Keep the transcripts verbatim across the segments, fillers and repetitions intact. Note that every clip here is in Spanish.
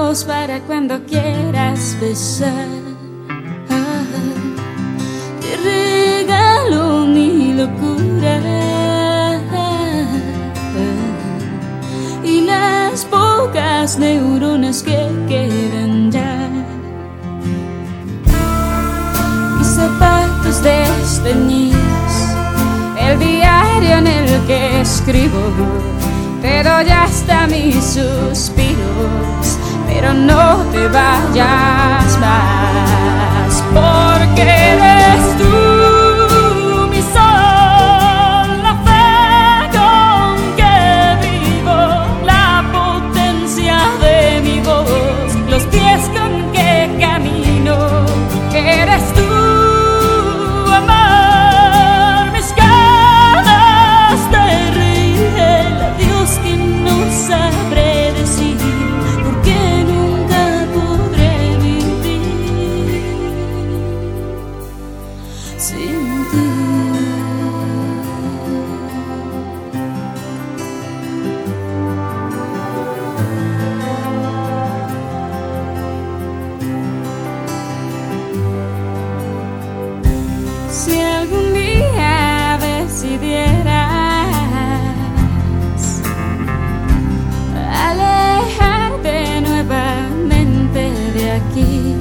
manos para cuando quieras besar. Te regalo mi locura y las pocas neuronas que quedan ya. Mis zapatos desteñidos, el diario en el que escribo, te doy hasta mis suspiros, pero no te vayas más, porque eres tú mi sol, la fe con que vivo, la potencia de mi voz, los pies con que camino. Eres tú, amor, mis ganas de reír, el adiós que no sabré decir, porque nunca podré vivir sin ti. Si algún día decidieras alejarte nuevamente de aquí,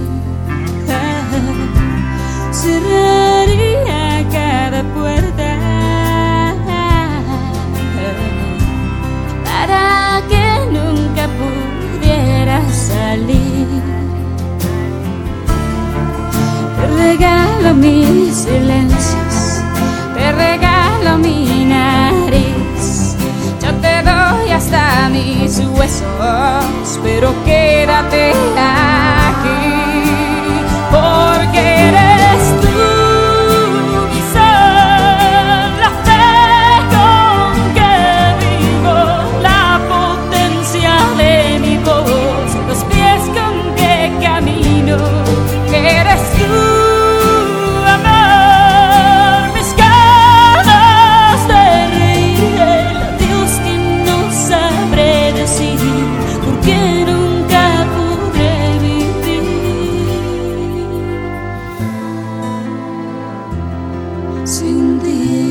cerraría cada puerta para que nunca pudieras salir. Te regalo mis silencios, te regalo mi nariz, yo te doy hasta mis huesos, pero quédate aquí, porque eres tú mi sol, la fe con que vivo, la potencia de mi voz, los pies con que camino. Eres tú, amor, mis ganas de reír, el adiós que no sabré decir, porque nunca podré vivir sin ti.